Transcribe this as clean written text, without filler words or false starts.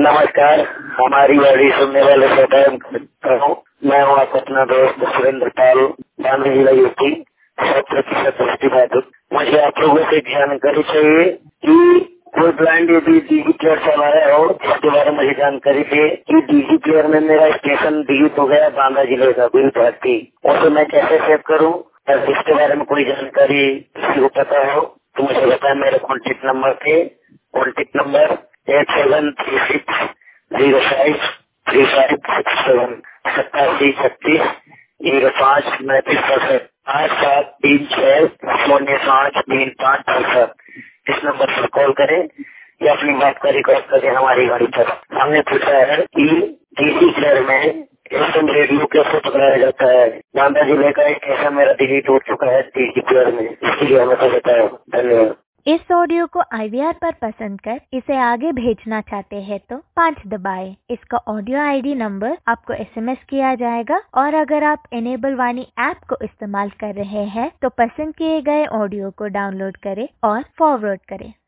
नमस्कार। हमारी गाड़ी सुनने वाले श्रोताओं हूँ। मैं हूँ आपका अपना दोस्त सुरेंद्र पाल, बांदा जिला यूपी, 100% दृष्टिबाधित। मुझे आप लोगों से जानकारी चाहिए कि कोई ब्लाइंड यदि डीजी प्लेयर चलाया हो, इसके बारे में मुझे जानकारी चाहिए कि डीजी प्लेयर में मेरा स्टेशन डिलीट हो गया बांदा जिले का बिल भर्ती, उसे मैं कैसे सेव करूँ? अगर इसके बारे में कोई जानकारी किसी को पता हो तो मुझे बताएं। मेरे कॉन्टेक्ट नंबर 8736053567 8736053567 8736053567। इस नंबर पर कॉल करें या अपनी बात का रिकॉर्ड करें हमारी गाड़ी पर। हमने पूछा है कि डीसी प्लेयर में एफएम रेडियो कैसे पकड़ाया जाता है। बांदा जिले का एक ऐसा मेरा डिलीट हो चुका है डीसी प्लेयर में, इसके लिए हमें बताया। धन्यवाद। इस ऑडियो को IVR पर पसंद कर इसे आगे भेजना चाहते हैं तो 5 दबाएं। इसका ऑडियो ID नंबर आपको SMS किया जाएगा और अगर आप इनेबल वाणी ऐप को इस्तेमाल कर रहे हैं तो पसंद किए गए ऑडियो को डाउनलोड करें और फॉरवर्ड करें।